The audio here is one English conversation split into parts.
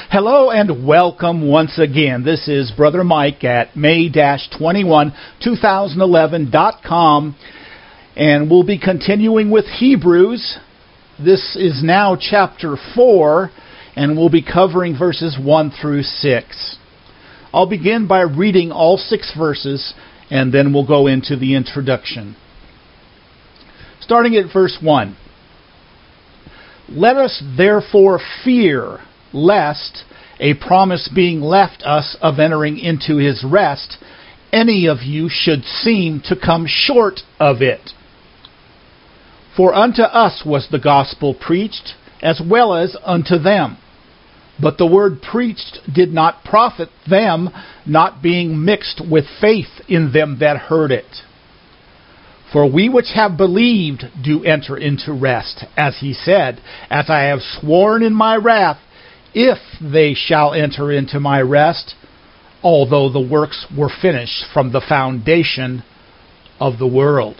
Hello and welcome once again. This is Brother Mike at May-21-2011.com, and we'll be continuing with Hebrews. This is now chapter 4, and we'll be covering verses 1 through 6. I'll begin by reading all 6 verses, and then we'll go into the introduction. Starting at verse 1. Let us therefore fear, lest, a promise being left us of entering into his rest, any of you should seem to come short of it. For unto us was the gospel preached, as well as unto them. But the word preached did not profit them, not being mixed with faith in them that heard it. For we which have believed do enter into rest, as he said, as I have sworn in my wrath, if they shall enter into my rest, although the works were finished from the foundation of the world.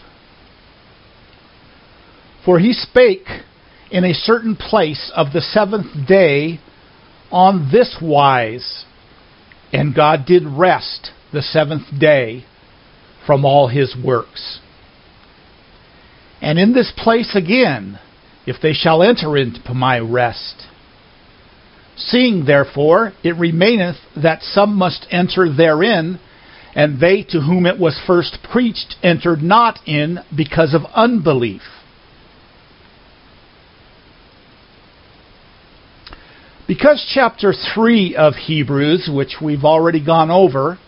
For he spake in a certain place of the 7th day on this wise, and God did rest the 7th day from all his works. And in this place again, if they shall enter into my rest. Seeing therefore it remaineth that some must enter therein, and they to whom it was first preached entered not in because of unbelief. Because chapter 3 of Hebrews, which we've already gone over,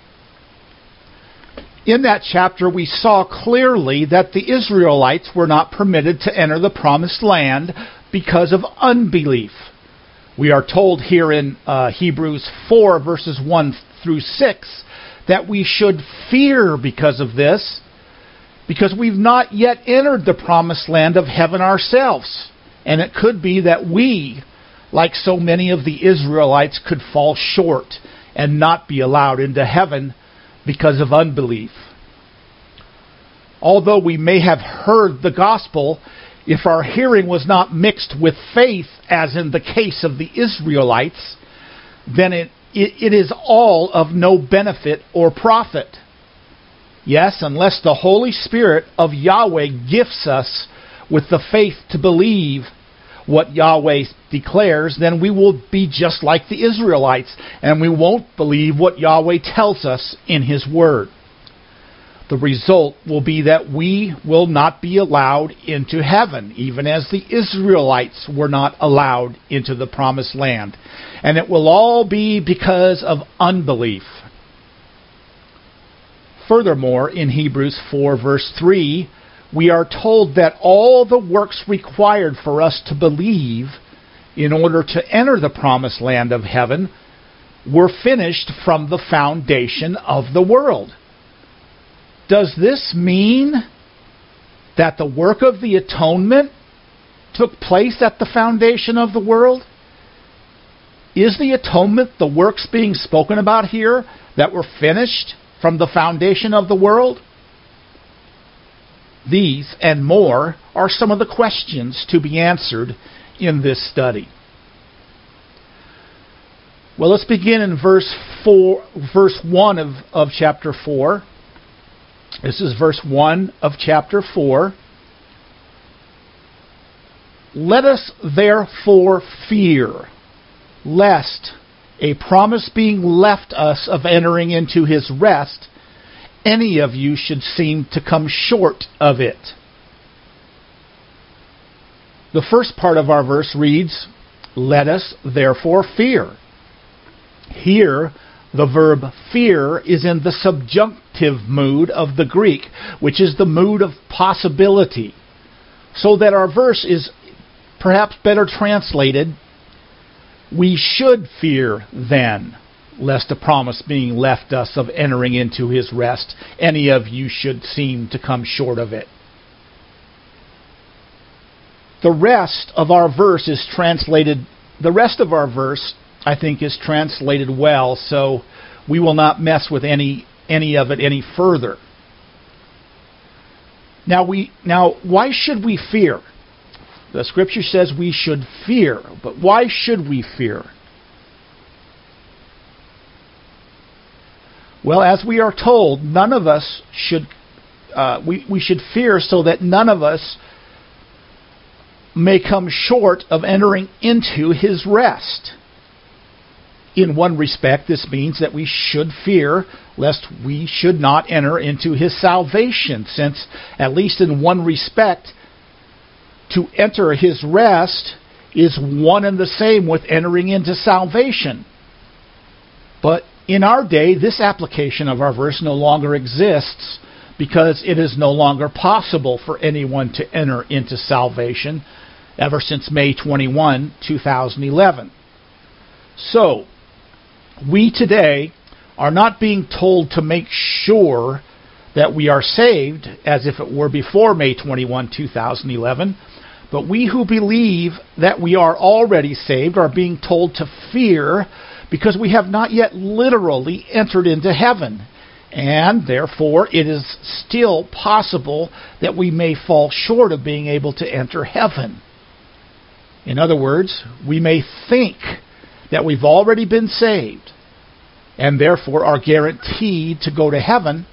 in that chapter we saw clearly that the Israelites were not permitted to enter the promised land because of unbelief. We are told here in Hebrews 4 verses 1 through 6 that we should fear because of this, because we've not yet entered the promised land of heaven ourselves. And it could be that we, like so many of the Israelites, could fall short and not be allowed into heaven because of unbelief. Although we may have heard the gospel, if our hearing was not mixed with faith, as in the case of the Israelites, then it is all of no benefit or profit. Yes, unless the Holy Spirit of Yahweh gifts us with the faith to believe what Yahweh declares, then we will be just like the Israelites, and we won't believe what Yahweh tells us in his word. The result will be that we will not be allowed into heaven, even as the Israelites were not allowed into the promised land. And it will all be because of unbelief. Furthermore, in Hebrews 4 verse 3, we are told that all the works required for us to believe in order to enter the promised land of heaven were finished from the foundation of the world. Does this mean that the work of the atonement took place at the foundation of the world? Is the atonement the works being spoken about here that were finished from the foundation of the world? These and more are some of the questions to be answered in this study. Well, let's begin in verse 1 of chapter 4. This is verse 1 of chapter 4. Let us therefore fear, lest, a promise being left us of entering into his rest, any of you should seem to come short of it. The first part of our verse reads, let us therefore fear. Here, the verb fear is in the subjunctive mood of the Greek, which is the mood of possibility. So that our verse is perhaps better translated, we should fear then, lest a promise being left us of entering into his rest, any of you should seem to come short of it. The rest of our verse, I think, is translated well, so we will not mess with any of it any further. Now, why should we fear? The Scripture says we should fear, but why should we fear? Well, as we are told, none of us should, we should fear so that none of us may come short of entering into His rest. In one respect, this means that we should fear lest we should not enter into His salvation, since, at least in one respect, to enter His rest is one and the same with entering into salvation. But in our day, this application of our verse no longer exists because it is no longer possible for anyone to enter into salvation ever since May 21, 2011. So, we today are not being told to make sure that we are saved as if it were before May 21, 2011, but we who believe that we are already saved are being told to fear because we have not yet literally entered into heaven, and therefore it is still possible that we may fall short of being able to enter heaven. In other words, we may think that we've already been saved and therefore are guaranteed to go to heaven,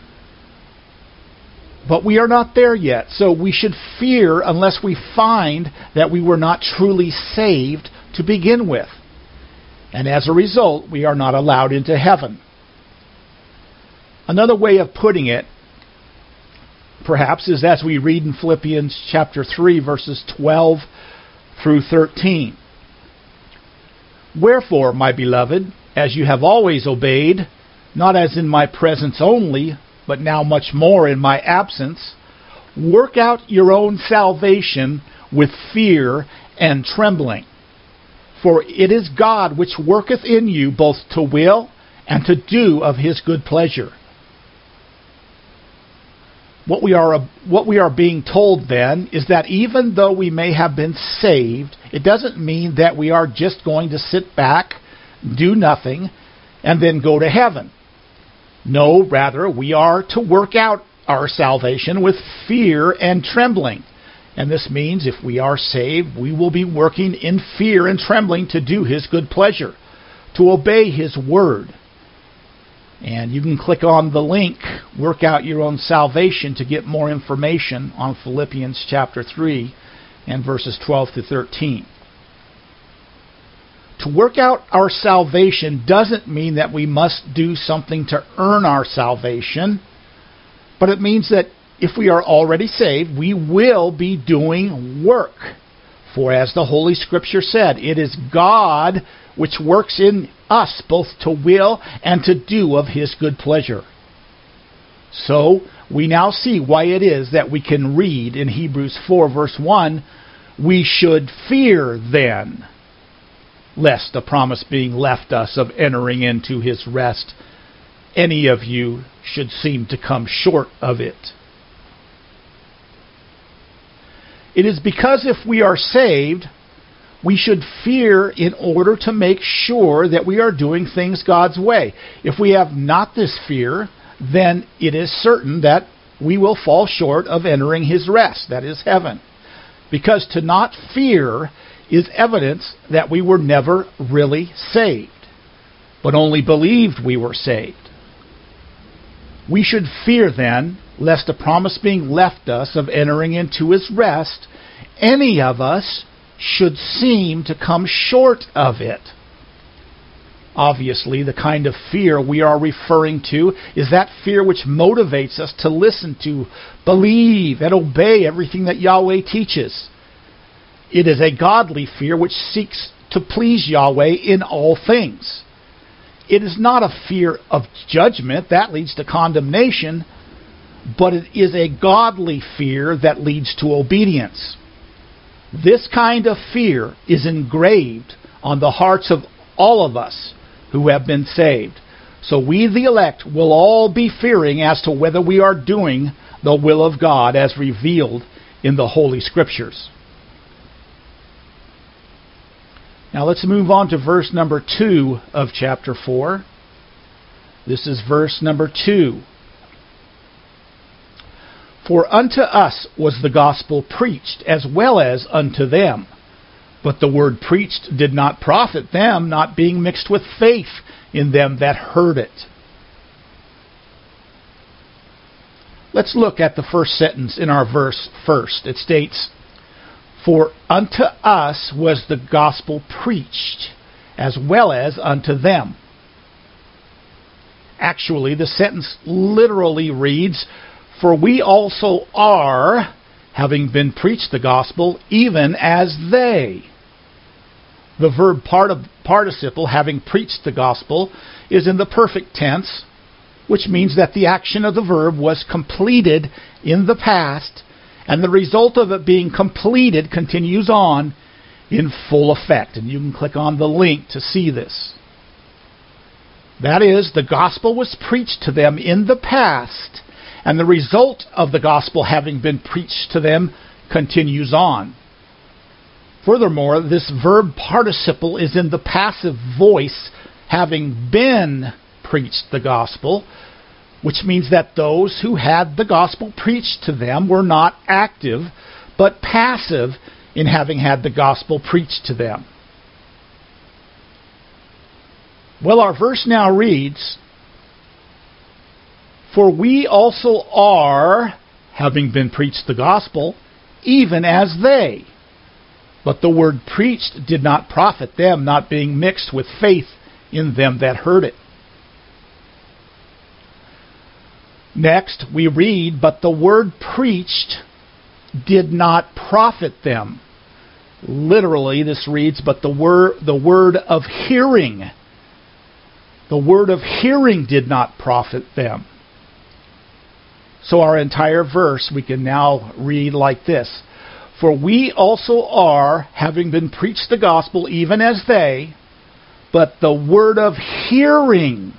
but we are not there yet. So we should fear unless we find that we were not truly saved to begin with. And as a result, we are not allowed into heaven. Another way of putting it, perhaps, is as we read in Philippians chapter 3, verses 12 through 13. Wherefore, my beloved, as you have always obeyed, not as in my presence only, but now much more in my absence, work out your own salvation with fear and trembling. For it is God which worketh in you both to will and to do of His good pleasure. What we are being told then is that even though we may have been saved, it doesn't mean that we are just going to sit back, do nothing, and then go to heaven. No, rather, we are to work out our salvation with fear and trembling. And this means if we are saved, we will be working in fear and trembling to do His good pleasure, to obey His word. And you can click on the link, Work Out Your Own Salvation, to get more information on Philippians chapter 3 and verses 12 to 13. To work out our salvation doesn't mean that we must do something to earn our salvation, but it means that if we are already saved, we will be doing work. For as the Holy Scripture said, it is God which works in us both to will and to do of His good pleasure. So, we now see why it is that we can read in Hebrews 4 verse 1, we should fear then, lest the promise being left us of entering into His rest, any of you should seem to come short of it. It is because if we are saved, we should fear in order to make sure that we are doing things God's way. If we have not this fear, then it is certain that we will fall short of entering His rest, that is heaven. Because to not fear is evidence that we were never really saved, but only believed we were saved. We should fear then, lest the promise being left us of entering into His rest, any of us should seem to come short of it. Obviously, the kind of fear we are referring to is that fear which motivates us to listen to, believe, and obey everything that Yahweh teaches. It is a godly fear which seeks to please Yahweh in all things. It is not a fear of judgment that leads to condemnation, but it is a godly fear that leads to obedience. This kind of fear is engraved on the hearts of all of us who have been saved. So we, the elect, will all be fearing as to whether we are doing the will of God as revealed in the Holy Scriptures. Now let's move on to verse number 2 of chapter 4. This is verse number 2. For unto us was the gospel preached, as well as unto them. But the word preached did not profit them, not being mixed with faith in them that heard it. Let's look at the first sentence in our verse first. It states, "For unto us was the gospel preached, as well as unto them." Actually, the sentence literally reads, "For we also are, having been preached the gospel, even as they." The verb participle, having preached the gospel, is in the perfect tense, which means that the action of the verb was completed in the past, and the result of it being completed continues on in full effect. And you can click on the link to see this. That is, the gospel was preached to them in the past, and the result of the gospel having been preached to them continues on. Furthermore, this verb participle is in the passive voice, having been preached the gospel, which means that those who had the gospel preached to them were not active, but passive in having had the gospel preached to them. Well, our verse now reads, "For we also are, having been preached the gospel, even as they." But the word preached did not profit them, not being mixed with faith in them that heard it. Next, we read, "But the word preached did not profit them." Literally, this reads, "But the word of hearing." The word of hearing did not profit them. So our entire verse we can now read like this: "For we also are, having been preached the gospel, even as they, but the word of hearing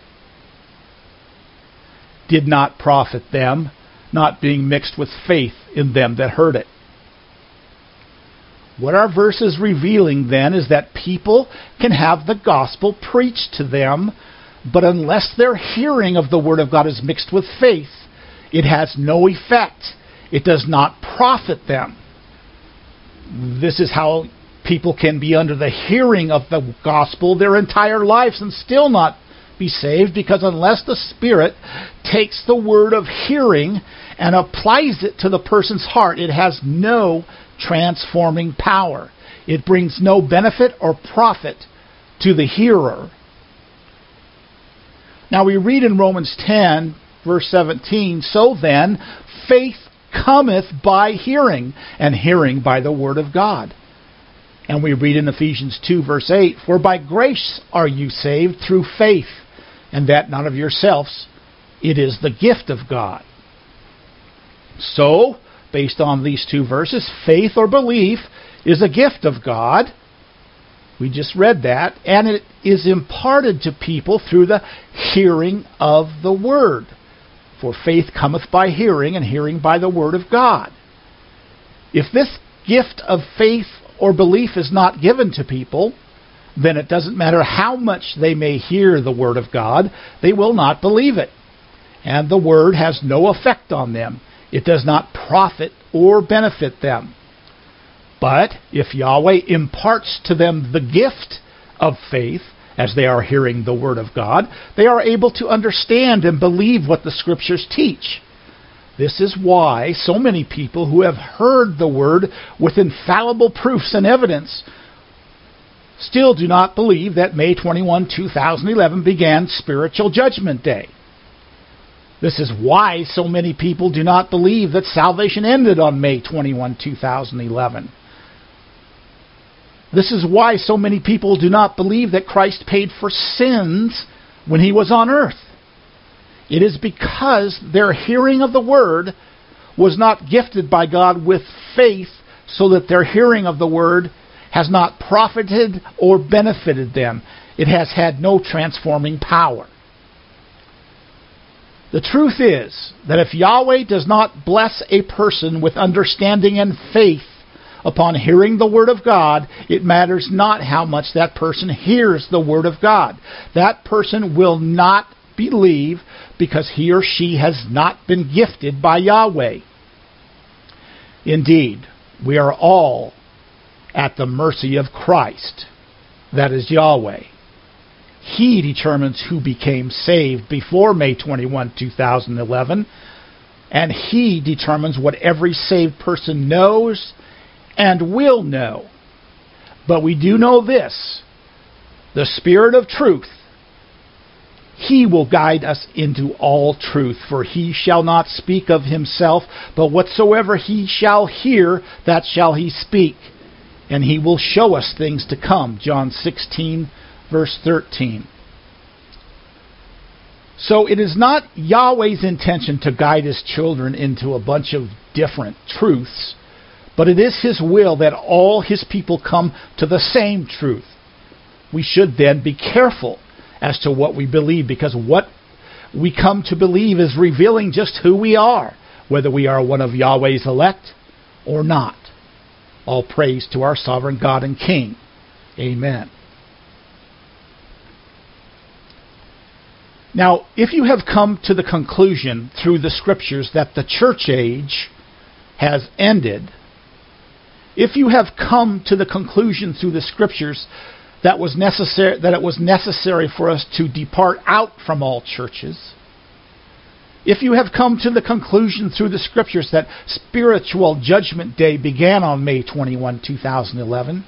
did not profit them, not being mixed with faith in them that heard it." What our verse is revealing then is that people can have the gospel preached to them, but unless their hearing of the word of God is mixed with faith, it has no effect. It does not profit them. This is how people can be under the hearing of the gospel their entire lives and still not be saved, because unless the Spirit takes the word of hearing and applies it to the person's heart, it has no transforming power. It brings no benefit or profit to the hearer. Now we read in Romans 10, verse 17, "So then, faith cometh by hearing, and hearing by the word of God." And we read in Ephesians 2, verse 8, "For by grace are you saved through faith, and that not of yourselves, it is the gift of God." So, based on these two verses, faith or belief is a gift of God. We just read that, and it is imparted to people through the hearing of the word. For faith cometh by hearing, and hearing by the word of God. If this gift of faith or belief is not given to people, then it doesn't matter how much they may hear the word of God, they will not believe it. And the word has no effect on them. It does not profit or benefit them. But if Yahweh imparts to them the gift of faith, as they are hearing the word of God, they are able to understand and believe what the Scriptures teach. This is why so many people who have heard the word with infallible proofs and evidence still do not believe that May 21, 2011 began Spiritual Judgment Day. This is why so many people do not believe that salvation ended on May 21, 2011. This is why so many people do not believe that Christ paid for sins when he was on earth. It is because their hearing of the word was not gifted by God with faith, so that their hearing of the word has not profited or benefited them. It has had no transforming power. The truth is that if Yahweh does not bless a person with understanding and faith upon hearing the word of God, it matters not how much that person hears the word of God. That person will not believe because he or she has not been gifted by Yahweh. Indeed, we are all at the mercy of Christ, that is Yahweh. He determines who became saved before May 21, 2011. and He determines what every saved person knows and will know. But we do know this: the Spirit of truth, He will guide us into all truth. For He shall not speak of Himself, but whatsoever He shall hear, that shall He speak. And He will show us things to come. John 16, verse 13. So it is not Yahweh's intention to guide His children into a bunch of different truths, but it is His will that all His people come to the same truth. We should then be careful as to what we believe, because what we come to believe is revealing just who we are, whether we are one of Yahweh's elect or not. All praise to our sovereign God and King. Amen. Now, if you have come to the conclusion through the Scriptures that the church age has ended, if you have come to the conclusion through the Scriptures that it was necessary for us to depart out from all churches, if you have come to the conclusion through the Scriptures that spiritual judgment day began on May 21, 2011,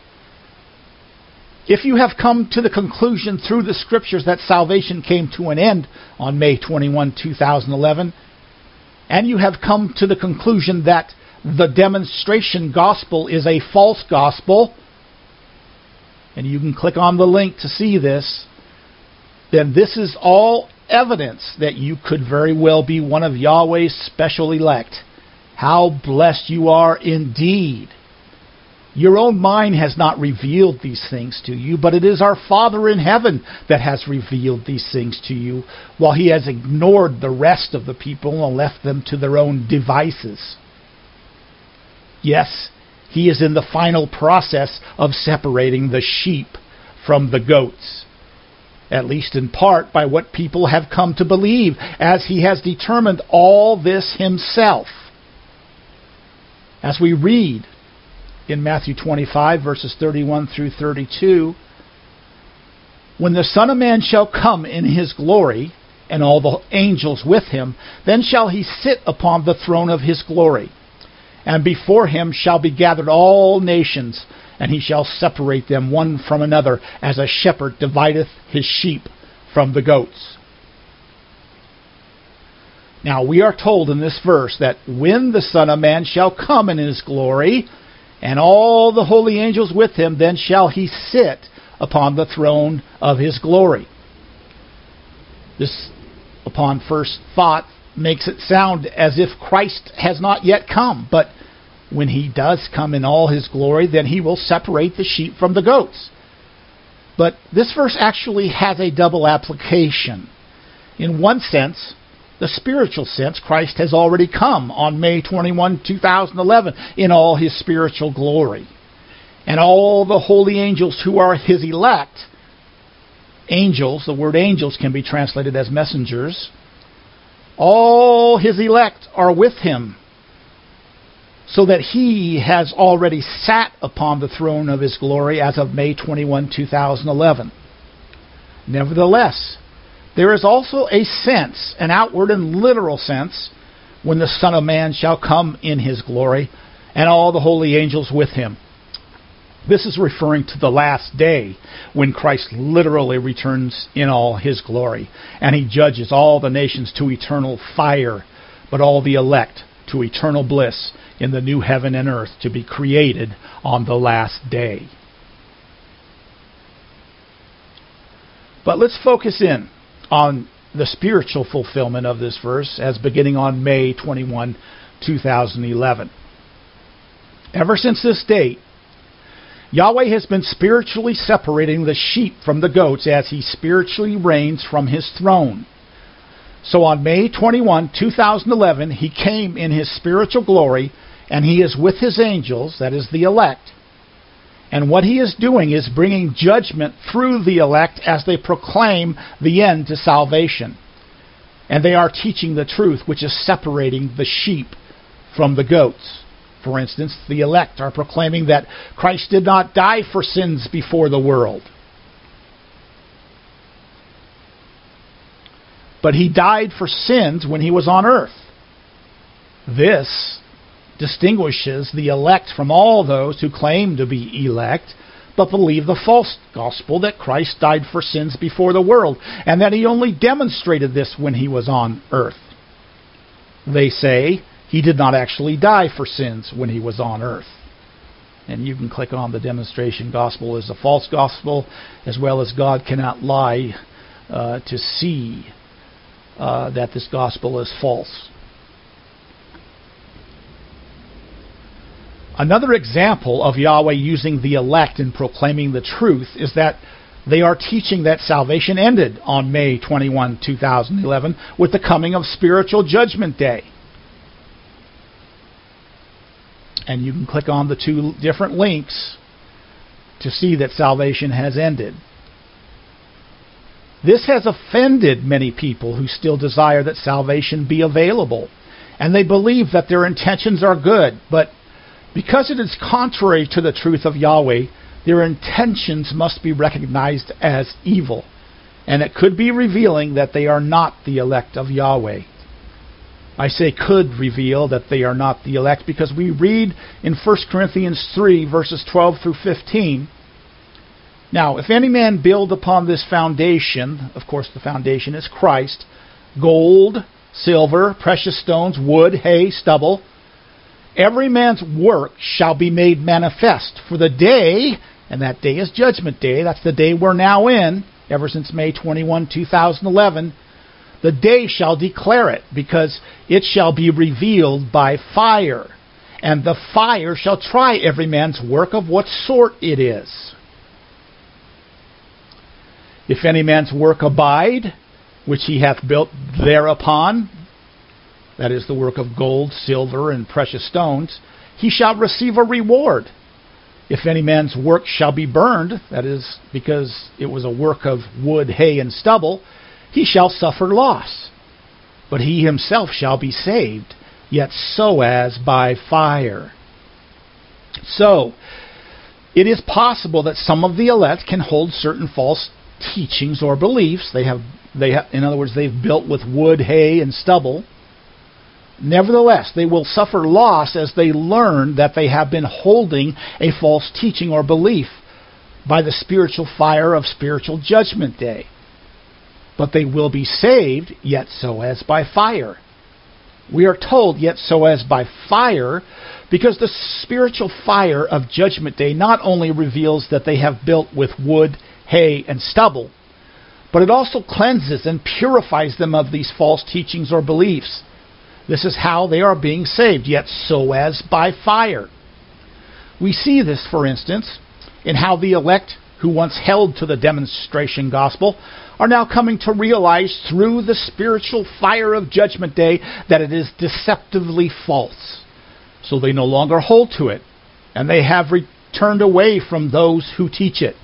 if you have come to the conclusion through the Scriptures that salvation came to an end on May 21, 2011, and you have come to the conclusion that the demonstration gospel is a false gospel, and you can click on the link to see this, then this is all evidence that you could very well be one of Yahweh's special elect. How blessed you are indeed. Your own mind has not revealed these things to you, but it is our Father in heaven that has revealed these things to you, while He has ignored the rest of the people and left them to their own devices. Yes, He is in the final process of separating the sheep from the goats, at least in part by what people have come to believe, as He has determined all this Himself. As we read in Matthew 25, verses 31 through 32, when the Son of Man shall come in His glory, and all the angels with Him, then shall He sit upon the throne of His glory. And before Him shall be gathered all nations, and He shall separate them one from another, as a shepherd divideth his sheep from the goats. Now we are told in this verse that when the Son of Man shall come in His glory, and all the holy angels with Him, then shall He sit upon the throne of His glory. This, upon first thought, makes it sound as if Christ has not yet come. But when He does come in all His glory, then He will separate the sheep from the goats. But this verse actually has a double application. In one sense, the spiritual sense, Christ has already come on May 21, 2011 in all His spiritual glory. And all the holy angels who are His elect, angels, the word angels can be translated as messengers, all His elect are with Him, so that He has already sat upon the throne of His glory as of May 21, 2011. Nevertheless, there is also a sense, an outward and literal sense, when the Son of Man shall come in His glory, and all the holy angels with Him. This is referring to the last day, when Christ literally returns in all His glory, and He judges all the nations to eternal fire, but all the elect to eternal bliss in the new heaven and earth to be created on the last day. But let's focus in on the spiritual fulfillment of this verse as beginning on May 21, 2011. Ever since this date, Yahweh has been spiritually separating the sheep from the goats as He spiritually reigns from His throne. So on May 21, 2011, He came in His spiritual glory, and He is with His angels, that is the elect. And what He is doing is bringing judgment through the elect as they proclaim the end to salvation. And they are teaching the truth, which is separating the sheep from the goats. For instance, the elect are proclaiming that Christ did not die for sins before the world, but He died for sins when He was on earth. This distinguishes the elect from all those who claim to be elect, but believe the false gospel that Christ died for sins before the world, and that he only demonstrated this when he was on earth. They say he did not actually die for sins when he was on earth. And you can click on the demonstration gospel as a false gospel, as well as God cannot lie, to see that this gospel is false. Another example of Yahweh using the elect in proclaiming the truth is that they are teaching that salvation ended on May 21, 2011, with the coming of Spiritual Judgment Day. And you can click on the two different links to see that salvation has ended. This has offended many people who still desire that salvation be available, and they believe that their intentions are good, but because it is contrary to the truth of Yahweh, their intentions must be recognized as evil, and it could be revealing that they are not the elect of Yahweh. I say could reveal that they are not the elect because we read in 1 Corinthians 3, verses 12 through 15, "Now, if any man build upon this foundation," of course the foundation is Christ, "gold, silver, precious stones, wood, hay, stubble, every man's work shall be made manifest, for the day," and that day is Judgment Day, that's the day we're now in, ever since May 21, 2011, "the day shall declare it, because it shall be revealed by fire, and the fire shall try every man's work of what sort it is. If any man's work abide, which he hath built thereupon," that is the work of gold, silver, and precious stones, "he shall receive a reward. If any man's work shall be burned," that is because it was a work of wood, hay, and stubble, "he shall suffer loss. But he himself shall be saved, yet so as by fire." So, it is possible that some of the elect can hold certain false teachings or beliefs. In other words, they've built with wood, hay, and stubble. Nevertheless, they will suffer loss as they learn that they have been holding a false teaching or belief by the spiritual fire of Spiritual Judgment Day. But they will be saved, yet so as by fire. We are told, yet so as by fire, because the spiritual fire of Judgment Day not only reveals that they have built with wood, hay, and stubble, but it also cleanses and purifies them of these false teachings or beliefs. This is how they are being saved, yet so as by fire. We see this, for instance, in how the elect who once held to the demonstration gospel are now coming to realize through the spiritual fire of Judgment Day that it is deceptively false. So they no longer hold to it, and they have turned away from those who teach it.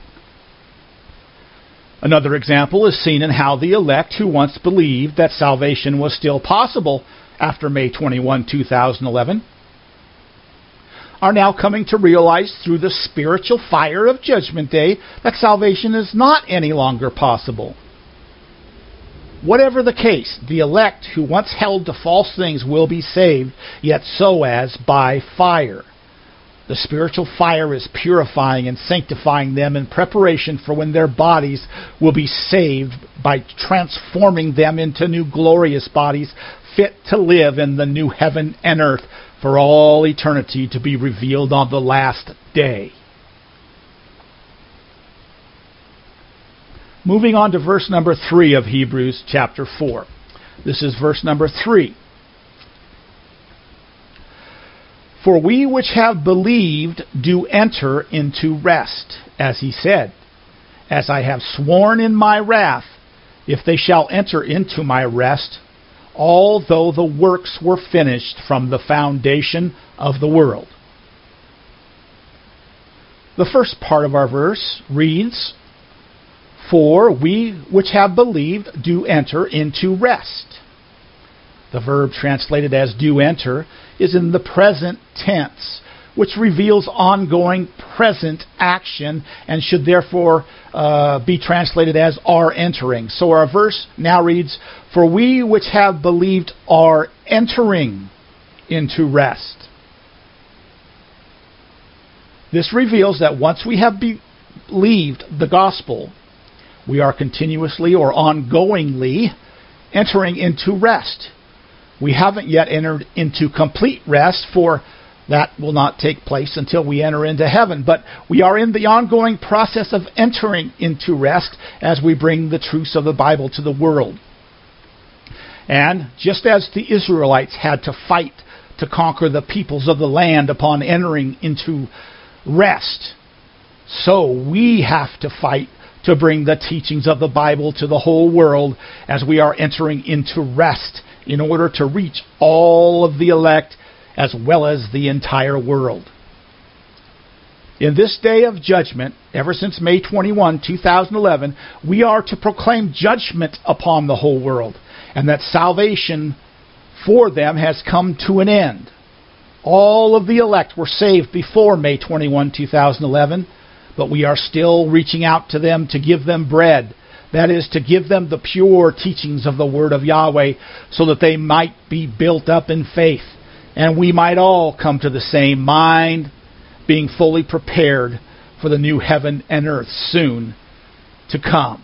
Another example is seen in how the elect who once believed that salvation was still possible after May 21, 2011, are now coming to realize through the spiritual fire of Judgment Day that salvation is not any longer possible. Whatever the case, the elect who once held to false things will be saved, yet so as by fire. The spiritual fire is purifying and sanctifying them in preparation for when their bodies will be saved by transforming them into new glorious bodies fit to live in the new heaven and earth for all eternity, to be revealed on the last day. Moving on to verse number 3 of Hebrews chapter 4. This is verse number 3. "For we which have believed do enter into rest, as he said, As I have sworn in my wrath, if they shall enter into my rest, although the works were finished from the foundation of the world." The first part of our verse reads, "For we which have believed do enter into rest." The verb translated as "do enter" is in the present tense, which reveals ongoing present action and should therefore be translated as "are entering." So our verse now reads, "For we which have believed are entering into rest. This reveals that once we have believed the gospel, we are continuously or ongoingly entering into rest. We haven't yet entered into complete rest, for that will not take place until we enter into heaven. But we are in the ongoing process of entering into rest as we bring the truths of the Bible to the world. And just as the Israelites had to fight to conquer the peoples of the land upon entering into rest, so we have to fight to bring the teachings of the Bible to the whole world as we are entering into rest in order to reach all of the elect as well as the entire world. In this day of judgment, ever since May 21, 2011, we are to proclaim judgment upon the whole world, and that salvation for them has come to an end. All of the elect were saved before May 21, 2011, but we are still reaching out to them to give them bread. That is, to give them the pure teachings of the Word of Yahweh so that they might be built up in faith, and we might all come to the same mind, being fully prepared for the new heaven and earth soon to come.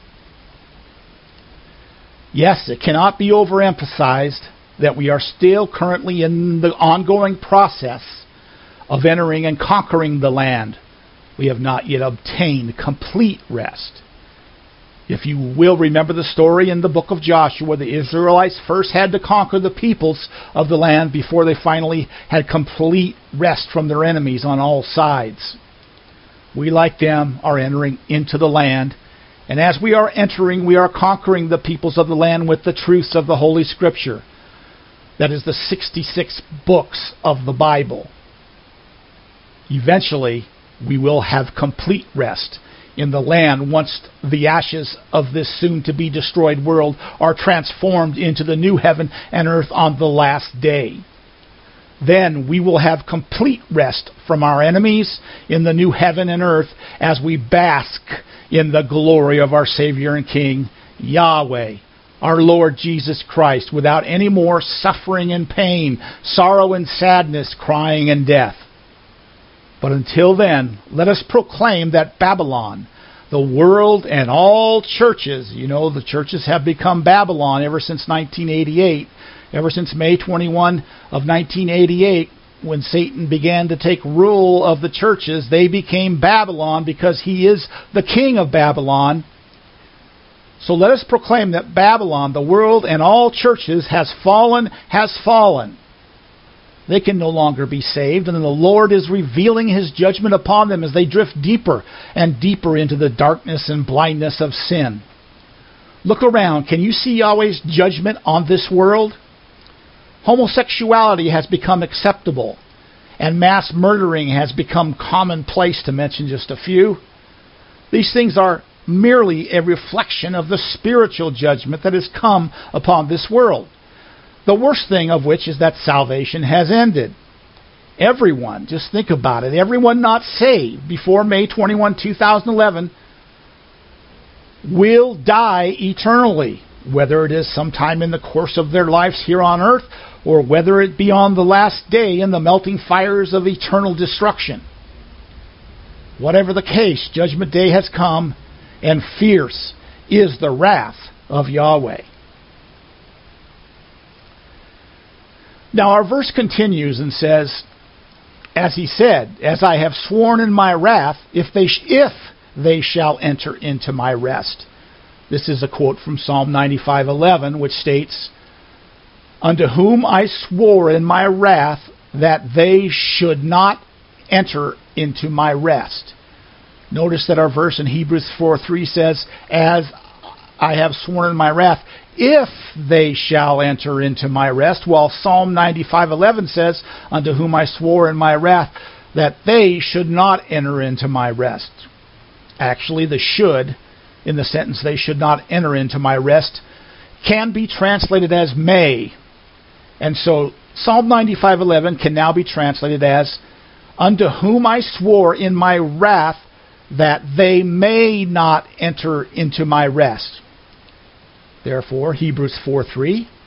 Yes, it cannot be overemphasized that we are still currently in the ongoing process of entering and conquering the land. We have not yet obtained complete rest. If you will remember the story in the book of Joshua, the Israelites first had to conquer the peoples of the land before they finally had complete rest from their enemies on all sides. We, like them, are entering into the land, and as we are entering, we are conquering the peoples of the land with the truths of the Holy Scripture. That is the 66 books of the Bible. Eventually, we will have complete rest in the land once the ashes of this soon-to-be destroyed world are transformed into the new heaven and earth on the last day. Then we will have complete rest from our enemies in the new heaven and earth as we bask in the glory of our Savior and King, Yahweh, our Lord Jesus Christ, without any more suffering and pain, sorrow and sadness, crying and death. But until then, let us proclaim that Babylon, the world and all churches, the churches have become Babylon ever since 1988, ever since May 21 of 1988, when Satan began to take rule of the churches, they became Babylon because he is the king of Babylon. So let us proclaim that Babylon, the world and all churches, has fallen. They can no longer be saved, and the Lord is revealing His judgment upon them as they drift deeper and deeper into the darkness and blindness of sin. Look around. Can you see Yahweh's judgment on this world? Homosexuality has become acceptable, and mass murdering has become commonplace, to mention just a few. These things are merely a reflection of the spiritual judgment that has come upon this world. The worst thing of which is that salvation has ended. Everyone, just think about it, everyone not saved before May 21, 2011 will die eternally, whether it is sometime in the course of their lives here on earth or whether it be on the last day in the melting fires of eternal destruction. Whatever the case, Judgment Day has come, and fierce is the wrath of Yahweh. Now our verse continues and says, as he said, as I have sworn in my wrath, if they shall enter into my rest. This is a quote from Psalm 95:11, which states, unto whom I swore in my wrath that they should not enter into my rest. Notice that our verse in Hebrews 4:3 says, as I have sworn in my wrath, if they shall enter into my rest, while Psalm 95:11 says, unto whom I swore in my wrath that they should not enter into my rest. Actually, the should, in the sentence, they should not enter into my rest, can be translated as may. And so Psalm 95:11 can now be translated as, unto whom I swore in my wrath that they may not enter into my rest. Therefore, Hebrews 4:3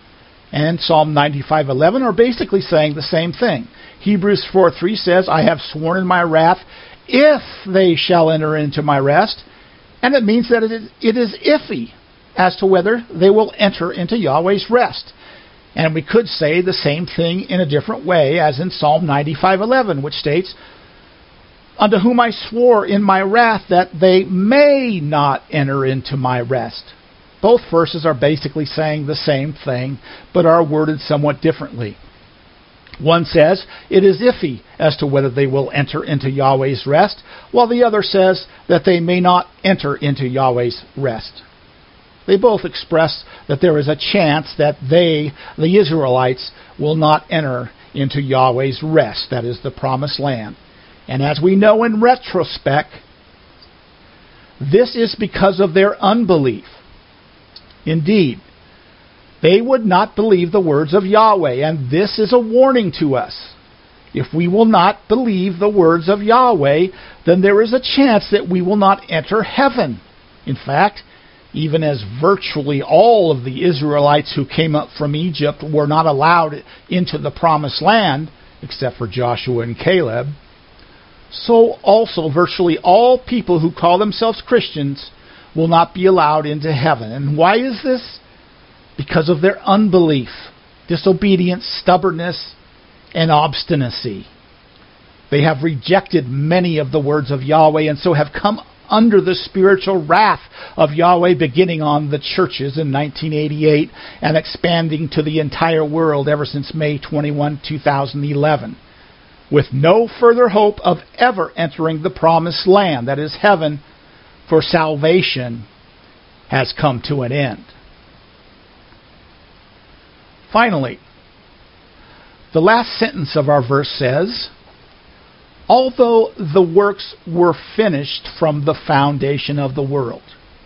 and Psalm 95:11 are basically saying the same thing. Hebrews 4:3 says, I have sworn in my wrath, if they shall enter into my rest. And it means that it is iffy as to whether they will enter into Yahweh's rest. And we could say the same thing in a different way, as in Psalm 95:11, which states, unto whom I swore in my wrath that they may not enter into my rest. Both verses are basically saying the same thing, but are worded somewhat differently. One says it is iffy as to whether they will enter into Yahweh's rest, while the other says that they may not enter into Yahweh's rest. They both express that there is a chance that they, the Israelites, will not enter into Yahweh's rest, that is the promised land. And as we know in retrospect, this is because of their unbelief. Indeed, they would not believe the words of Yahweh, and this is a warning to us. If we will not believe the words of Yahweh, then there is a chance that we will not enter heaven. In fact, even as virtually all of the Israelites who came up from Egypt were not allowed into the promised land, except for Joshua and Caleb, so also virtually all people who call themselves Christians will not be allowed into heaven. And why is this? Because of their unbelief, disobedience, stubbornness, and obstinacy. They have rejected many of the words of Yahweh, and so have come under the spiritual wrath of Yahweh, beginning on the churches in 1988 and expanding to the entire world ever since May 21, 2011. With no further hope of ever entering the promised land, that is heaven, for salvation has come to an end. Finally, the last sentence of our verse says, although the works were finished from the foundation of the world.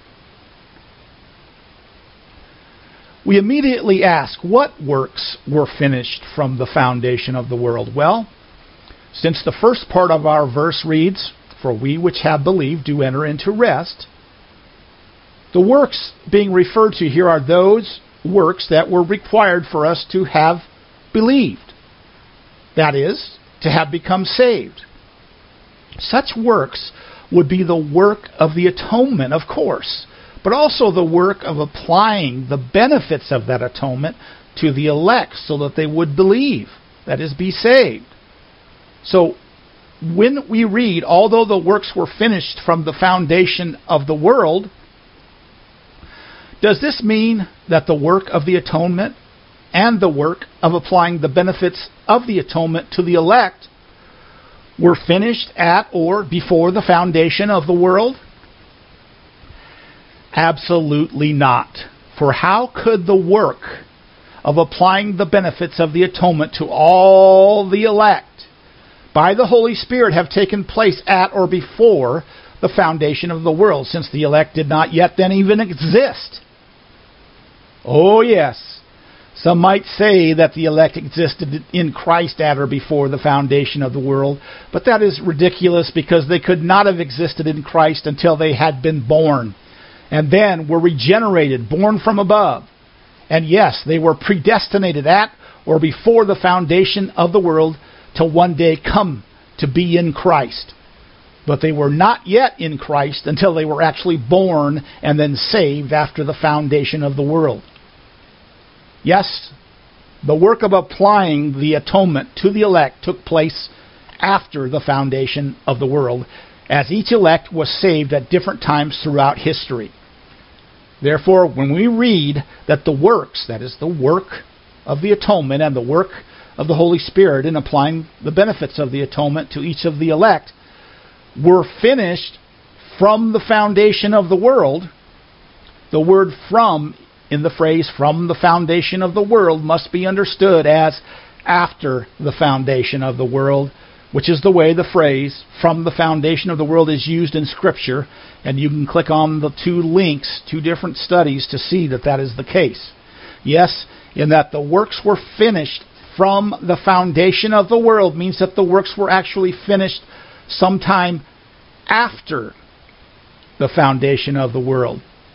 We immediately ask, what works were finished from the foundation of the world? Well, since the first part of our verse reads, for we which have believed do enter into rest, the works being referred to here are those works that were required for us to have believed. That is, to have become saved. Such works would be the work of the atonement, of course, but also the work of applying the benefits of that atonement to the elect so that they would believe, that is, be saved. So, when we read, although the works were finished from the foundation of the world, does this mean that the work of the atonement and the work of applying the benefits of the atonement to the elect were finished at or before the foundation of the world? Absolutely not. For how could the work of applying the benefits of the atonement to all the elect by the Holy Spirit have taken place at or before the foundation of the world, since the elect did not yet then even exist? Oh yes, some might say that the elect existed in Christ at or before the foundation of the world, but that is ridiculous, because they could not have existed in Christ until they had been born, and then were regenerated, born from above. And yes, they were predestinated at or before the foundation of the world to one day come to be in Christ. But they were not yet in Christ until they were actually born and then saved after the foundation of the world. Yes, the work of applying the atonement to the elect took place after the foundation of the world, as each elect was saved at different times throughout history. Therefore, when we read that the works, that is the work of the atonement and the work of the Holy Spirit in applying the benefits of the atonement to each of the elect, were finished from the foundation of the world, the word from in the phrase from the foundation of the world must be understood as after the foundation of the world, which is the way the phrase from the foundation of the world is used in Scripture. And you can click on the two links, two different studies, to see that that is the case. Yes, in that the works were finished from the foundation of the world means that the works were actually finished sometime after the foundation of the world.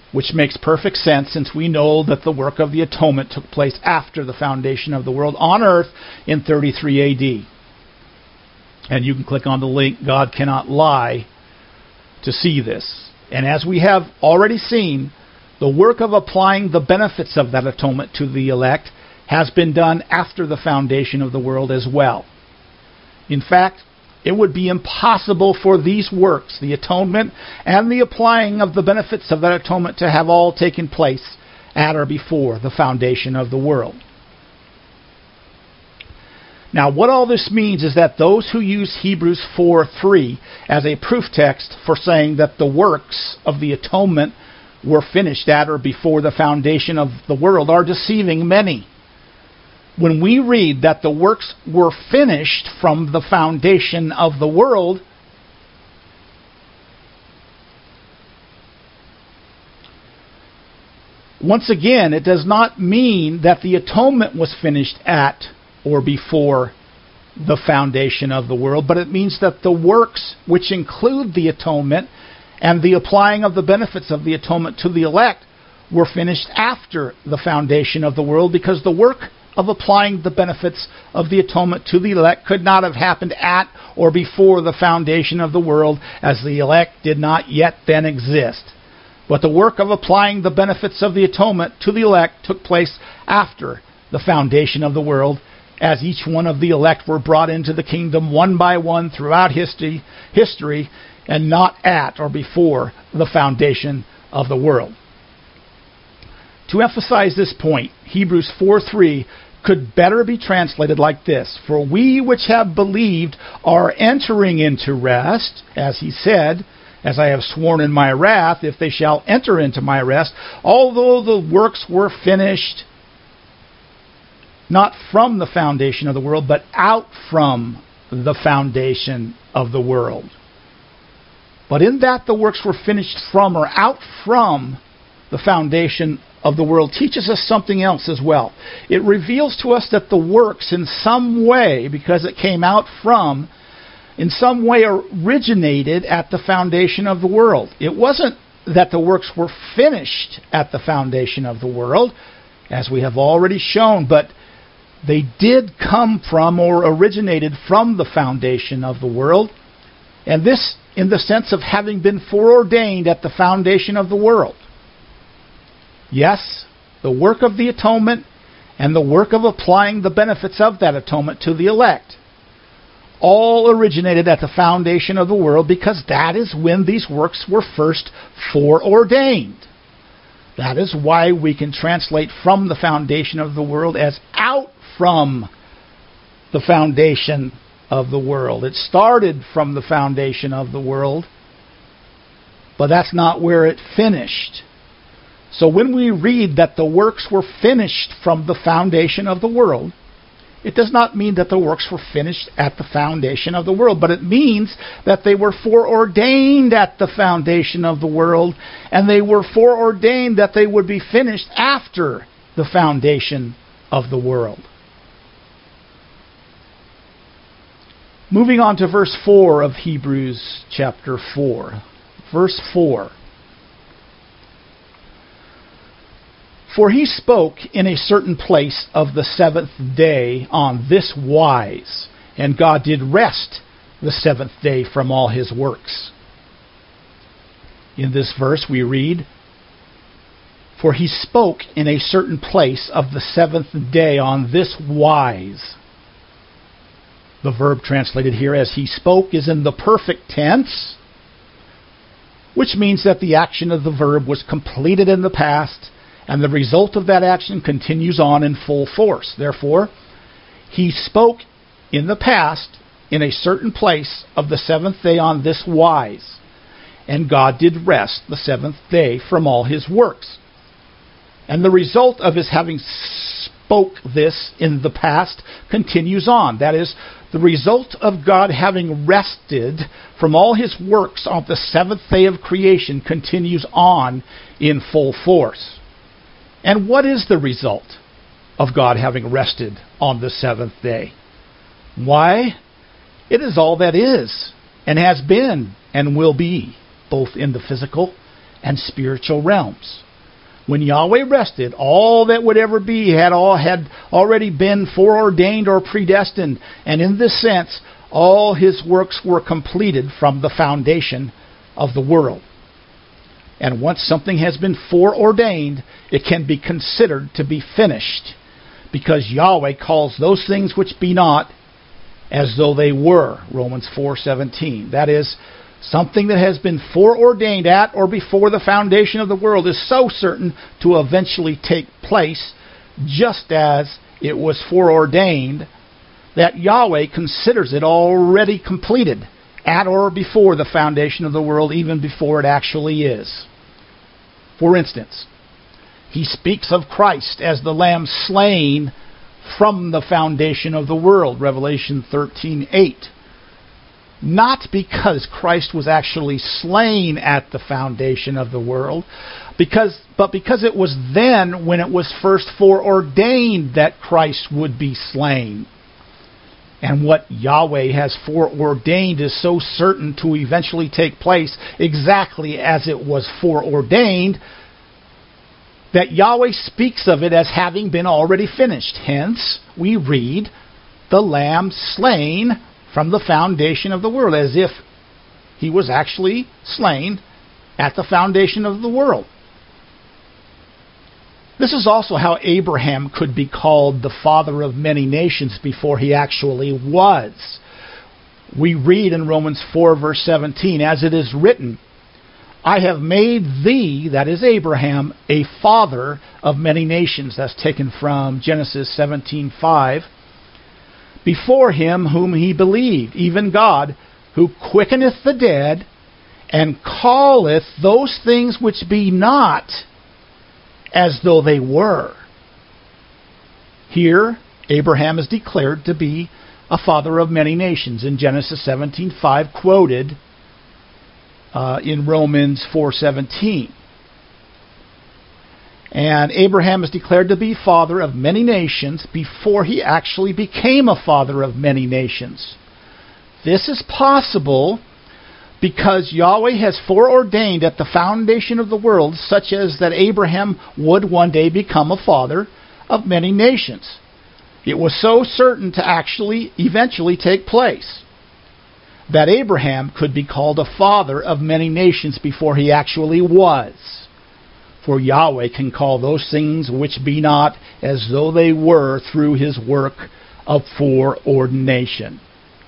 which makes perfect sense since we know that the work of the atonement took place after the foundation of the world on earth in 33 AD. And you can click on the link, God Cannot Lie, to see this. And as we have already seen, the work of applying the benefits of that atonement to the elect has been done after the foundation of the world as well. In fact, it would be impossible for these works, the atonement and the applying of the benefits of that atonement, to have all taken place at or before the foundation of the world. Now, what all this means is that those who use Hebrews 4:3 as a proof text for saying that the works of the atonement were finished at or before the foundation of the world are deceiving many. When we read that the works were finished from the foundation of the world, once again, it does not mean that the atonement was finished at or before the foundation of the world, but it means that the works which include the atonement and the applying of the benefits of the atonement to the elect were finished after the foundation of the world, because the work of applying the benefits of the atonement to the elect could not have happened at or before the foundation of the world, as the elect did not yet then exist. But the work of applying the benefits of the atonement to the elect took place after the foundation of the world, as each one of the elect were brought into the kingdom one by one throughout history, and not at or before the foundation of the world. To emphasize this point, Hebrews 4:3 could better be translated like this: For we which have believed are entering into rest, as he said, as I have sworn in my wrath, if they shall enter into my rest, although the works were finished not from the foundation of the world, but out from the foundation of the world. But in that the works were finished from or out from the foundation of the world teaches us something else as well. It reveals to us that the works in some way, because it came out from, in some way originated at the foundation of the world. It wasn't that the works were finished at the foundation of the world, as we have already shown, but they did come from or originated from the foundation of the world, and this in the sense of having been foreordained at the foundation of the world. Yes, the work of the atonement and the work of applying the benefits of that atonement to the elect all originated at the foundation of the world, because that is when these works were first foreordained. That is why we can translate from the foundation of the world as out from the foundation of the world. It started from the foundation of the world, but that's not where it finished. So when we read that the works were finished from the foundation of the world, it does not mean that the works were finished at the foundation of the world, but it means that they were foreordained at the foundation of the world, and they were foreordained that they would be finished after the foundation of the world. Moving on to verse 4 of Hebrews chapter 4. Verse 4. For he spoke in a certain place of the seventh day on this wise, and God did rest the seventh day from all his works. In this verse we read, For he spoke in a certain place of the seventh day on this wise. The verb translated here as he spoke is in the perfect tense, which means that the action of the verb was completed in the past, and the result of that action continues on in full force. Therefore, he spoke in the past in a certain place of the seventh day on this wise, and God did rest the seventh day from all his works. And the result of his having spoke this in the past continues on. That is, the result of God having rested from all his works on the seventh day of creation continues on in full force. And what is the result of God having rested on the seventh day? Why, it is all that is, and has been, and will be, both in the physical and spiritual realms. When Yahweh rested, all that would ever be had already been foreordained or predestined, and in this sense, all His works were completed from the foundation of the world. And once something has been foreordained, it can be considered to be finished, because Yahweh calls those things which be not as though they were. Romans 4:17. That is, something that has been foreordained at or before the foundation of the world is so certain to eventually take place, just as it was foreordained, that Yahweh considers it already completed at or before the foundation of the world, even before it actually is. For instance, He speaks of Christ as the Lamb slain from the foundation of the world, Revelation 13:8. Not because Christ was actually slain at the foundation of the world, but because it was then when it was first foreordained that Christ would be slain. And what Yahweh has foreordained is so certain to eventually take place exactly as it was foreordained, that Yahweh speaks of it as having been already finished. Hence, we read, the Lamb slain from the foundation of the world, as if He was actually slain at the foundation of the world. This is also how Abraham could be called the father of many nations before he actually was. We read in Romans 4 verse 17, as it is written, I have made thee, that is Abraham, a father of many nations. That's taken from Genesis 17:5. Before Him whom he believed, even God, who quickeneth the dead, and calleth those things which be not as though they were. Here, Abraham is declared to be a father of many nations in Genesis 17:5, quoted in Romans 4:17. And Abraham is declared to be father of many nations before he actually became a father of many nations. This is possible because Yahweh has foreordained at the foundation of the world, such as that Abraham would one day become a father of many nations. It was so certain to actually eventually take place that Abraham could be called a father of many nations before he actually was. For Yahweh can call those things which be not as though they were through His work of foreordination.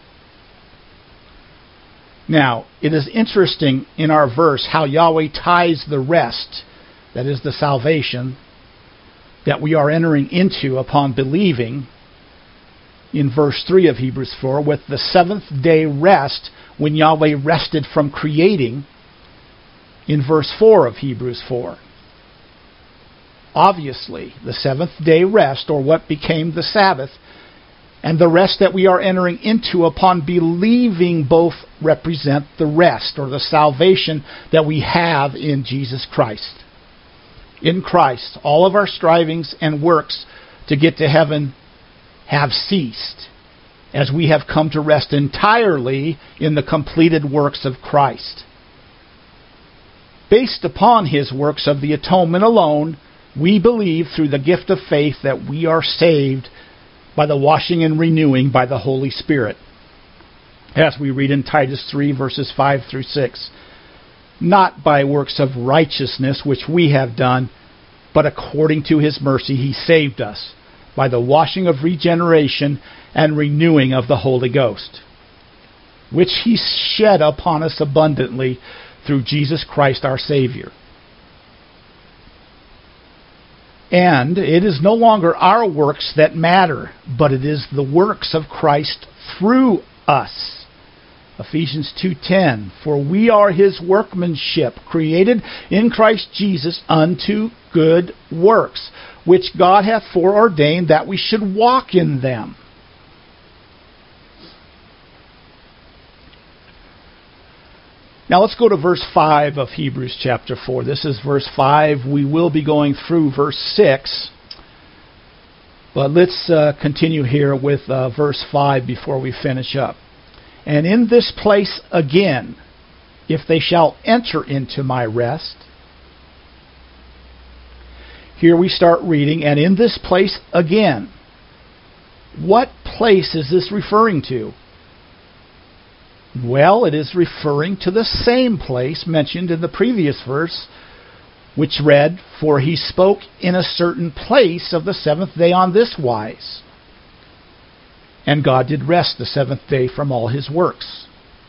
Now, it is interesting in our verse how Yahweh ties the rest, that is the salvation, that we are entering into upon believing, in verse 3 of Hebrews 4, with the seventh day rest when Yahweh rested from creating, in verse 4 of Hebrews 4. Obviously, the seventh day rest, or what became the Sabbath, and the rest that we are entering into upon believing, both represent the rest, or the salvation that we have in Jesus Christ. In Christ, all of our strivings and works to get to heaven have ceased, as we have come to rest entirely in the completed works of Christ. Based upon His works of the atonement alone, we believe through the gift of faith that we are saved by the washing and renewing by the Holy Spirit. As we read in Titus 3 verses 5 through 6. Not by works of righteousness which we have done, but according to His mercy He saved us by the washing of regeneration and renewing of the Holy Ghost, which He shed upon us abundantly through Jesus Christ our Savior. And it is no longer our works that matter, but it is the works of Christ through us. Ephesians 2:10, for we are His workmanship, created in Christ Jesus unto good works, which God hath foreordained that we should walk in them. Now let's go to verse 5 of Hebrews chapter 4. This is verse 5. We will be going through verse 6. But let's continue here with verse 5 before we finish up. And in this place again, if they shall enter into my rest, here we start reading, and in this place again. What place is this referring to? Well, it is referring to the same place mentioned in the previous verse, which read, "For he spoke in a certain place of the seventh day on this wise. And God did rest the seventh day from all his works."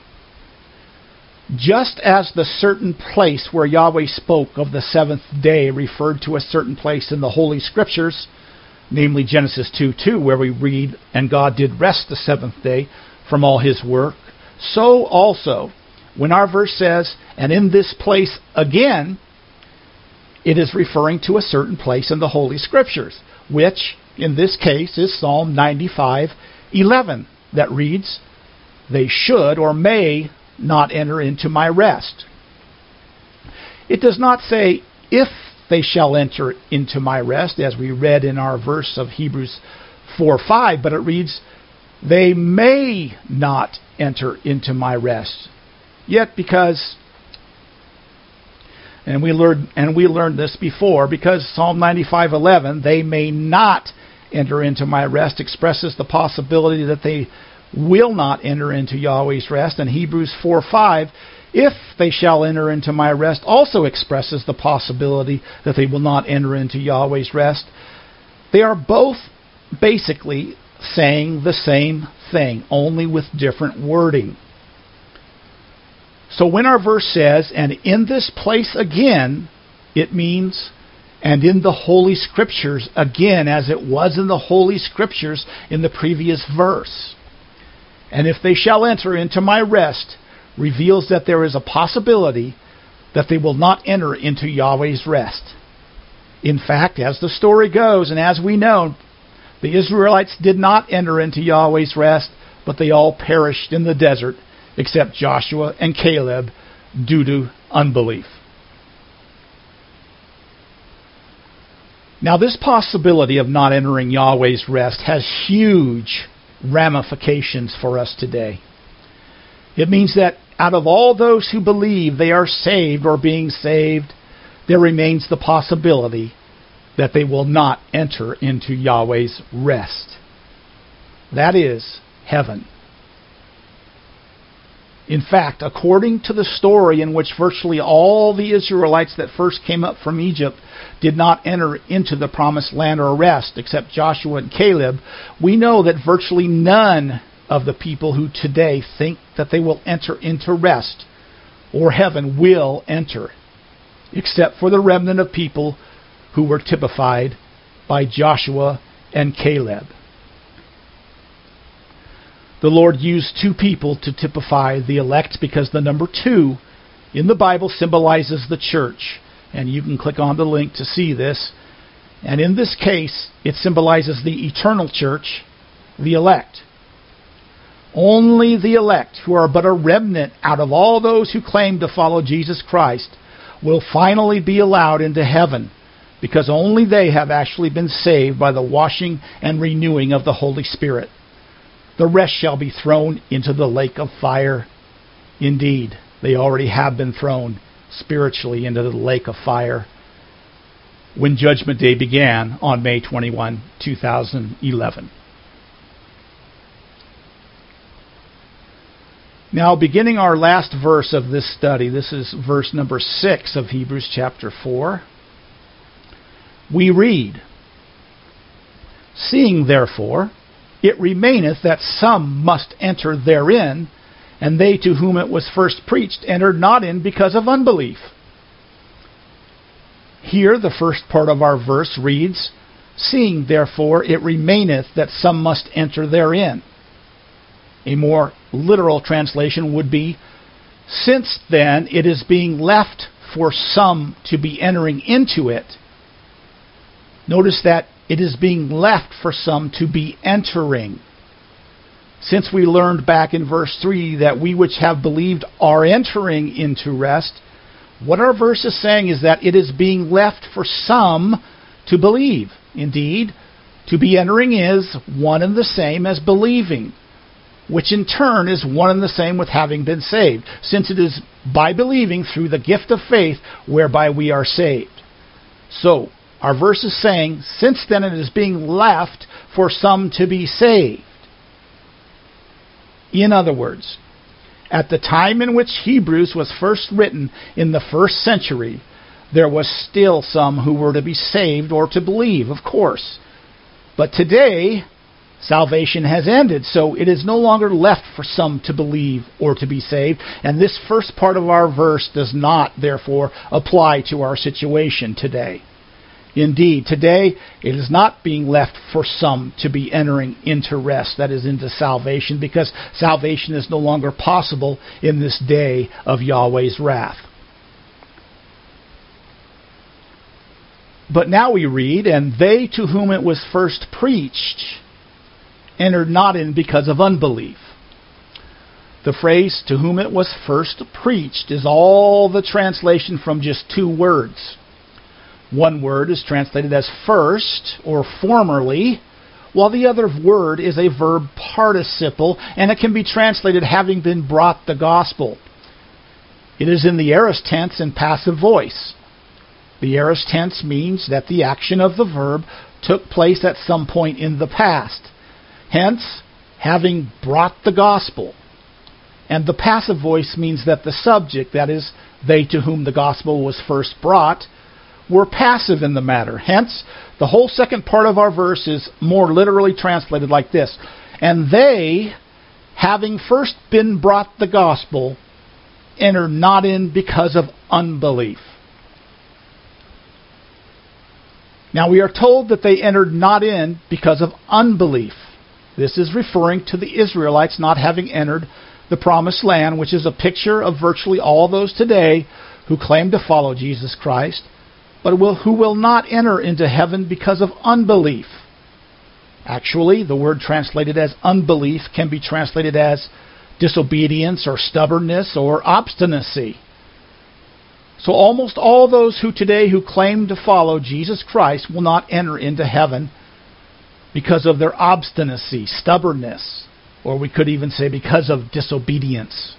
Just as the certain place where Yahweh spoke of the seventh day referred to a certain place in the Holy Scriptures, namely Genesis 2:2, where we read, "And God did rest the seventh day from all his work," so also, when our verse says, "And in this place again," it is referring to a certain place in the Holy Scriptures, which, in this case, is Psalm 95:11, that reads, "They should or may not enter into my rest." It does not say, "if they shall enter into my rest," as we read in our verse of Hebrews 4:5, but it reads, "They may not enter into my rest." Yet because, and we learned this before, because Psalm 95:11, "They may not enter into my rest," expresses the possibility that they will not enter into Yahweh's rest, and Hebrews 4:5, "If they shall enter into my rest," also expresses the possibility that they will not enter into Yahweh's rest. They are both basically saying the same thing, only with different wording. So when our verse says, "And in this place again," it means, and in the Holy Scriptures again, as it was in the Holy Scriptures in the previous verse. "And if they shall enter into my rest," reveals that there is a possibility that they will not enter into Yahweh's rest. In fact, as the story goes, and as we know, the Israelites did not enter into Yahweh's rest, but they all perished in the desert, except Joshua and Caleb, due to unbelief. Now, this possibility of not entering Yahweh's rest has huge ramifications for us today. It means that out of all those who believe they are saved or being saved, there remains the possibility that they will not enter into Yahweh's rest. That is heaven. In fact, according to the story in which virtually all the Israelites that first came up from Egypt did not enter into the promised land or rest, except Joshua and Caleb, we know that virtually none of the people who today think that they will enter into rest or heaven will enter, except for the remnant of people who were typified by Joshua and Caleb. The Lord used two people to typify the elect because the number 2 in the Bible symbolizes the church. And you can click on the link to see this. And in this case, it symbolizes the eternal church, the elect. Only the elect, who are but a remnant out of all those who claim to follow Jesus Christ, will finally be allowed into heaven, because only they have actually been saved by the washing and renewing of the Holy Spirit. The rest shall be thrown into the lake of fire. Indeed, they already have been thrown spiritually into the lake of fire when Judgment Day began on May 21, 2011. Now, beginning our last verse of this study, this is verse number 6 of Hebrews chapter 4, we read, "Seeing therefore it remaineth that some must enter therein, and they to whom it was first preached entered not in because of unbelief." Here, the first part of our verse reads, "Seeing therefore it remaineth that some must enter therein." A more literal translation would be, "Since then it is being left for some to be entering into it." Notice that it is being left for some to be entering. Since we learned back in verse 3 that we which have believed are entering into rest, what our verse is saying is that it is being left for some to believe. Indeed, to be entering is one and the same as believing, which in turn is one and the same with having been saved, since it is by believing through the gift of faith whereby we are saved. So, Our verse is saying, since then it is being left for some to be saved. In other words, at the time in which Hebrews was first written in the first century, there was still some who were to be saved or to believe, of course. But today, salvation has ended, so it is no longer left for some to believe or to be saved. And this first part of our verse does not, therefore, apply to our situation today. Indeed, today it is not being left for some to be entering into rest, that is, into salvation, because salvation is no longer possible in this day of Yahweh's wrath. But now we read, and they to whom it was first preached entered not in because of unbelief. The phrase, to whom it was first preached, is all the translation from just two words. One word is translated as first, or formerly, while the other word is a verb participle, and it can be translated having been brought the gospel. It is in the aorist tense and passive voice. The aorist tense means that the action of the verb took place at some point in the past. Hence, having brought the gospel. And the passive voice means that the subject, that is, they to whom the gospel was first brought, were passive in the matter. Hence, the whole second part of our verse is more literally translated like this. And they, having first been brought the gospel, enter not in because of unbelief. Now we are told that they entered not in because of unbelief. This is referring to the Israelites not having entered the promised land, which is a picture of virtually all those today who claim to follow Jesus Christ, but who will not enter into heaven because of unbelief. Actually, the word translated as unbelief can be translated as disobedience or stubbornness or obstinacy. So almost all those who today who claim to follow Jesus Christ will not enter into heaven because of their obstinacy, stubbornness, or we could even say because of disobedience.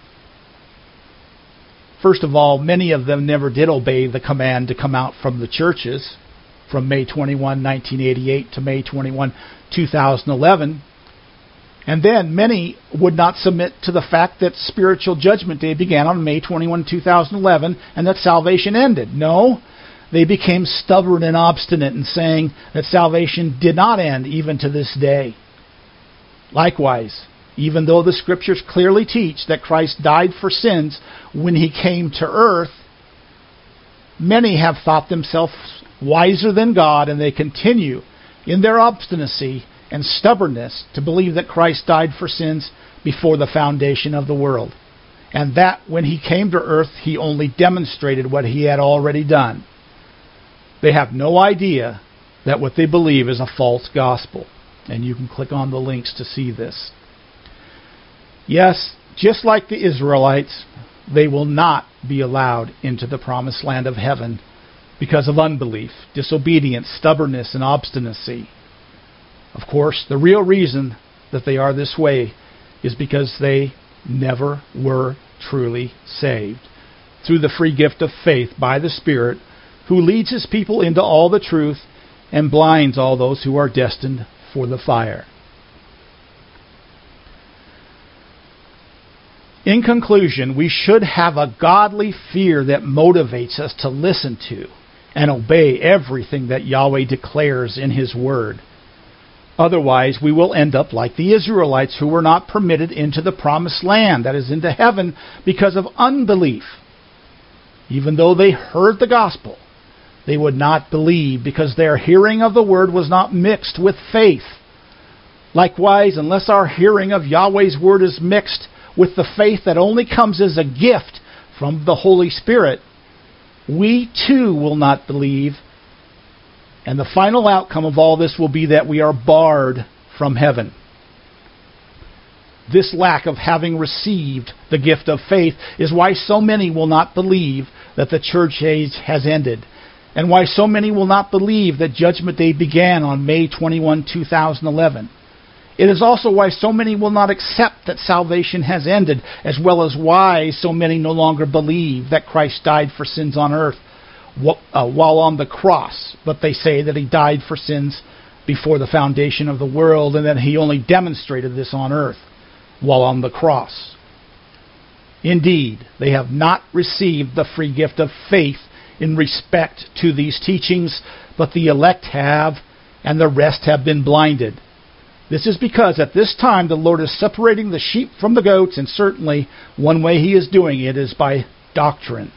First of all, many of them never did obey the command to come out from the churches from May 21, 1988 to May 21, 2011. And then many would not submit to the fact that spiritual judgment day began on May 21, 2011 and that salvation ended. No, they became stubborn and obstinate in saying that salvation did not end even to this day. Likewise, even though the Scriptures clearly teach that Christ died for sins when He came to earth, many have thought themselves wiser than God, and they continue in their obstinacy and stubbornness to believe that Christ died for sins before the foundation of the world, and that when He came to earth, He only demonstrated what He had already done. They have no idea that what they believe is a false gospel, and you can click on the links to see this. Yes, just like the Israelites, they will not be allowed into the promised land of heaven because of unbelief, disobedience, stubbornness, and obstinacy. Of course, the real reason that they are this way is because they never were truly saved through the free gift of faith by the Spirit, who leads His people into all the truth and blinds all those who are destined for the fire. In conclusion, we should have a godly fear that motivates us to listen to and obey everything that Yahweh declares in His Word. Otherwise, we will end up like the Israelites who were not permitted into the promised land, that is, into heaven, because of unbelief. Even though they heard the gospel, they would not believe because their hearing of the Word was not mixed with faith. Likewise, unless our hearing of Yahweh's Word is mixed with the faith that only comes as a gift from the Holy Spirit, we too will not believe. And the final outcome of all this will be that we are barred from heaven. This lack of having received the gift of faith is why so many will not believe that the church age has ended, and why so many will not believe that Judgment Day began on May 21, 2011. It is also why so many will not accept that salvation has ended, as well as why so many no longer believe that Christ died for sins on earth, while on the cross, but they say that he died for sins before the foundation of the world, and that he only demonstrated this on earth while on the cross. Indeed, they have not received the free gift of faith in respect to these teachings, but the elect have, and the rest have been blinded. This is because at this time the Lord is separating the sheep from the goats, and certainly one way he is doing it is by doctrine.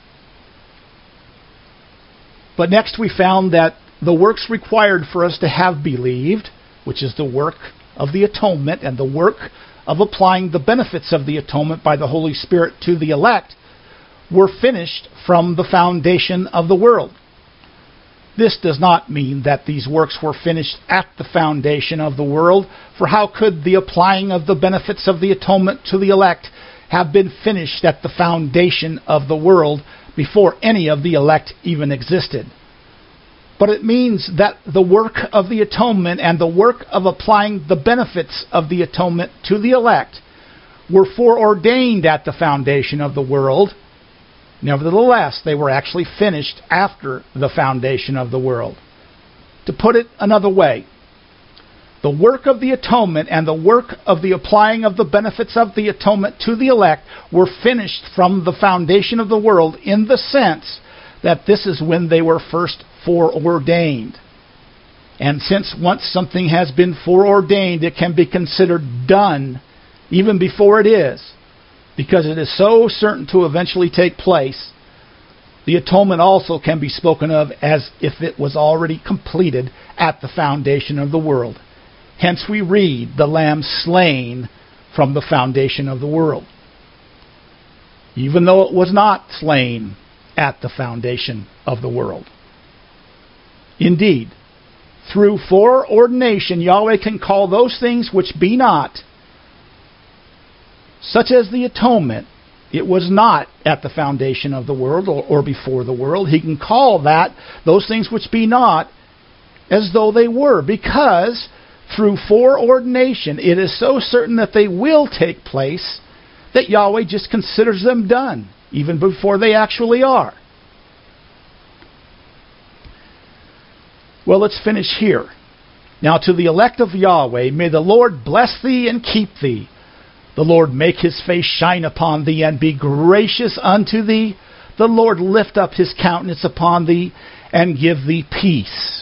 But next we found that the works required for us to have believed, which is the work of the atonement and the work of applying the benefits of the atonement by the Holy Spirit to the elect, were finished from the foundation of the world. This does not mean that these works were finished at the foundation of the world, for how could the applying of the benefits of the atonement to the elect have been finished at the foundation of the world before any of the elect even existed? But it means that the work of the atonement and the work of applying the benefits of the atonement to the elect were foreordained at the foundation of the world. Nevertheless, they were actually finished after the foundation of the world. To put it another way, the work of the atonement and the work of the applying of the benefits of the atonement to the elect were finished from the foundation of the world, in the sense that this is when they were first foreordained. And since once something has been foreordained, it can be considered done even before it is, because it is so certain to eventually take place. The atonement also can be spoken of as if it was already completed at the foundation of the world. Hence we read, the Lamb slain from the foundation of the world, even though it was not slain at the foundation of the world. Indeed, through foreordination, Yahweh can call those things which be not, such as the atonement. It was not at the foundation of the world or before the world. He can call those things which be not as though they were, because through foreordination it is so certain that they will take place that Yahweh just considers them done, even before they actually are. Well, let's finish here. Now, to the elect of Yahweh, may the Lord bless thee and keep thee. The Lord make his face shine upon thee and be gracious unto thee. The Lord lift up his countenance upon thee and give thee peace.